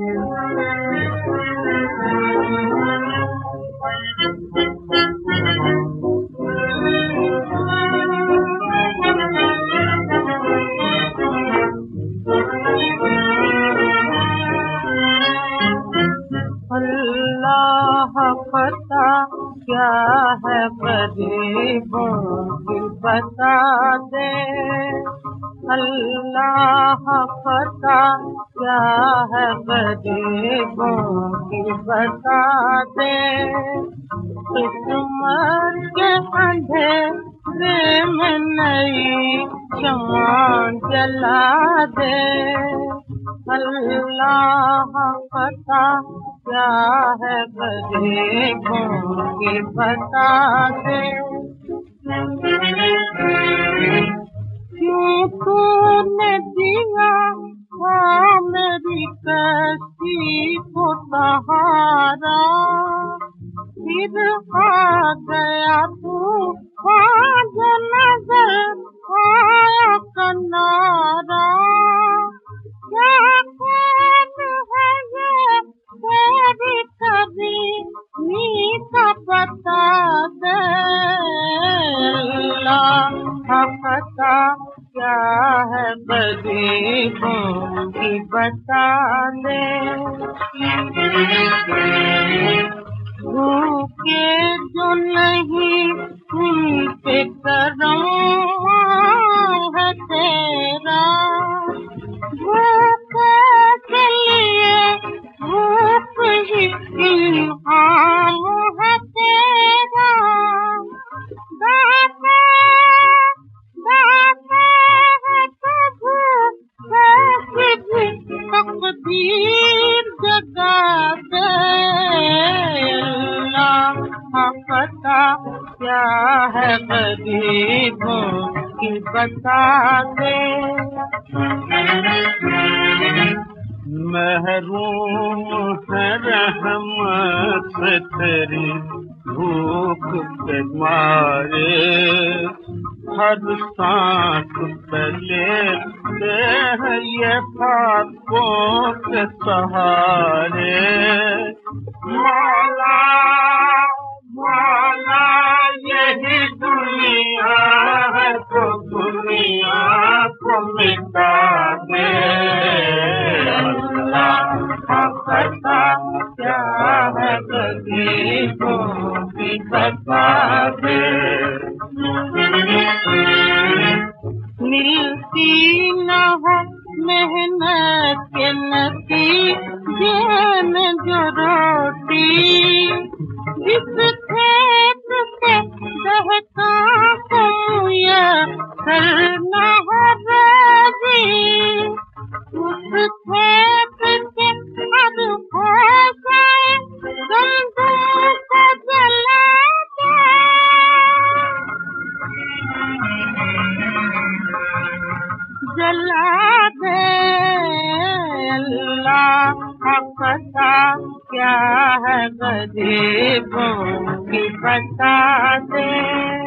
अल्लाह पता क्या है गरीबों की बता दे। अल्लाह पता क्या है गरीबों की बता दे। किस्मत के अंधेरे में नई शम्मा जला दे। अल्लाह पता क्या है गरीबों की बता दे। क्यों तूने दिया मेरी कश्ती को सहारा, फिर आ गया तू नजर आया किनारा। क्या तेरी कभी का पता दे। अल्लाह पता क्या है गरीबों की बता दे। भूखे जो नहीं उन पे करम है तेरा। भूखे के लिए भूख ही इल्हाम है तेरा। दाता दाता है तू भूखे भी तकदीर जगा दे। अल्लाह पता क्या है गरीबों की बता दे। महरूम है रहमत से तेरी भूख के मारे। हर सांस पे लेते हैं ये फाकों के सहारे। मौला मौला यही दुनिया है तो दुनिया को मिटा दे। पता क्या है गरीबों की बता दे। मिलती न हो मेहनत के नतीजे में जो रोटी, जिस खेत से दहका ये करना हो रोजी, उस खेत से अब होके गंदों को जला दे। जला दे। अल्लाह पता क्या है गरीबों की बता दे।